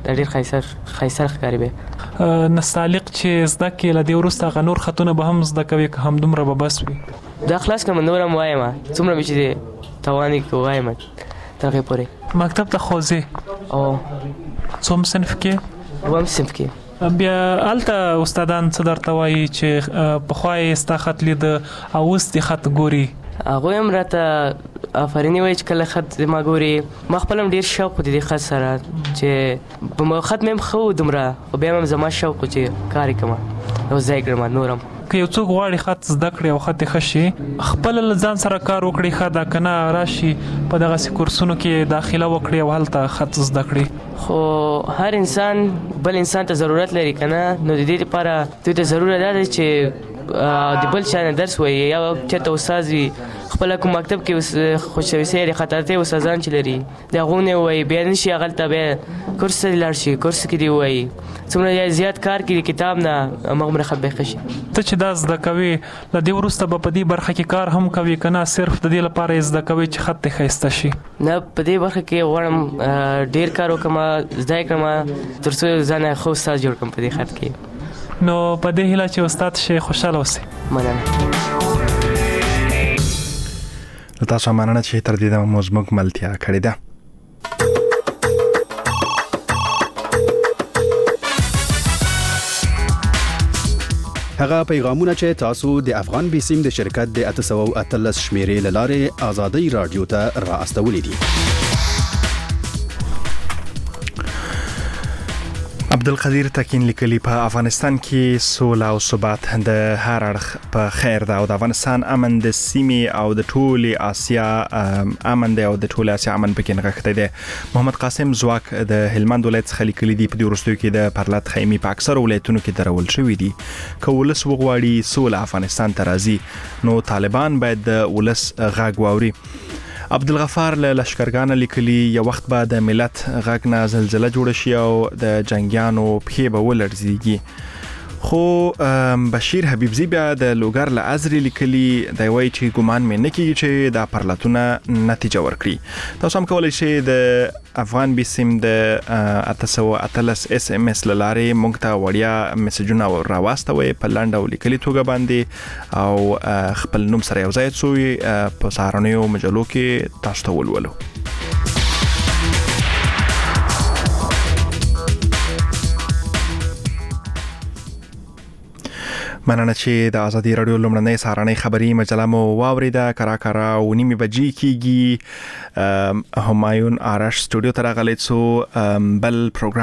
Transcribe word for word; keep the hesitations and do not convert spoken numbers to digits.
ډېر ښایسته ښایسته ښکاري به. نستعلیق چې زده کې له دې وروسته هغه نور خطونه به هم زده کوي که همدومره به بس وي؟ دا خلاص کړم نور هم وایم څومره مې چې توان یې وایم تر هغې پورې. مکتب ته خو ځې؟ او څوم صنف کې؟ دویم صنف کې. بیا هلته استادان څه درته وایي چې پخوا یې ستا خط لیده او اوس دې خط ګوري؟ هغوی هم راته آفرینې وایي چې کله خط ما ګوري. ما خپل هم ډېر شوق و د دې خط سره چې په خط مې هم ښه و دومره، خو بیا هم زما شوق و چې کار یې کړم او زده یې کړم نور هم. که یو څوک غواړي خط زده کړي او خط یې ښه شي خپله له ځان سره کار وکړي ښه ده، که نه راشي په دغسې کورسونو کې داخله وکړي او هلته خط زده کړي. خو هر انسان بل انسان ته ضرورت لري که نه، نو د دې لپاره دوی ته ضرورت دا ده چې د بل چا نه درس وایي یا چېرته استاد وي خپله کوم مکتب کې خوشویسۍ د خطاطۍ استادان چې لري د هغو نه ووایي، بیا نه شي هغلته بیا کورس ته دې لاړ شي، کورس کې دې ووایي څومره زیات کار کړي د کتاب نه همغومره خط به یې ښه شي. ته چې دا زده کوې له دې وروسته به په دې برخه کې کار هم کوې که نه صرف د دې لپاره یې زده کوې چې خط دې ښایسته شي؟ نه، په دې برخه کې غواړم ډېر کار وکړم، زده یې کړم تر څو ځان ښه استاد جوړ کړم په دې خط کې. نو په دې هیله چې استاد شي خوشحاله اوسې. مننه. له تاسو مننه چې تر دې دمه مو زموږ ملتیا کړې ده. هغه پیغامونه چې تاسو د افغان بیسیم د شرکت د اته سوه او اتلس شمیرې له لارې آزادۍ رادیو ته را استولي دي. عبدالقدیر تکین لیکلی په افغانستان کې سوله او ثبات د هر اړخ په خیر ده او د افغانستان امن د سیمې او د ټولې آسیا امن دی او د ټولې آسیا امن پکې نغښتی دی. محمد قاسم زواک د هلمند ولایت څخه لیکلی دی په دې وروستیو کې د پرلط خیمې په اکثرو ولایتونو کې درول شوي دي. که ولس وغواړي سوله افغانستان ته راځي نو طالبان باید د ولس غږ واوري. عبدالغفار له لشکرګانه لیکلي یو وخت به د ملت غږ نه زلزله جوړه شي او د جنګیانو پښې به ولړزیږي. خو بشیر حبیبزی بیا د لوګر له ازرې لیکلي دی وایي چې ګمان مې نه کېږي چې دا پرلتونه نتیجه ورکړي. تاسو هم کولی شئ د افغان بیسیم د اته سوه اتلس اس ام اس له لارې موږ ته وړیا میسجونه راواستوئ په لنډ او لیکلي توګه باندې او خپل نوم سره یو ځای څوئ په سهارنیو مجلو کې تاسو ته ولولو. مننه چې د ازادي رادیو لومړنۍ سهارنۍ خبري مجله مو واوریده. کرا کرا او نیمه بجې کېږي. همایون آرش سټوډیو ته راغلی څو بل پروګرام